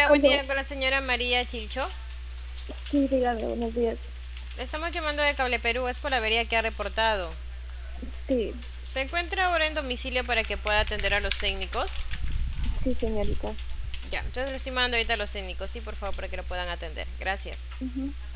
Hola, buen Aló, día con la señora María Chilcho. sí, dígame, buenos días. Le estamos llamando de Cable Perú, es por la avería que ha reportado. Sí, ¿Se encuentra ahora en domicilio para que pueda atender a los técnicos? sí, señorita. Ya, entonces le estoy mandando ahorita a los técnicos, sí, por favor, para que lo puedan atender. Gracias. Ujú.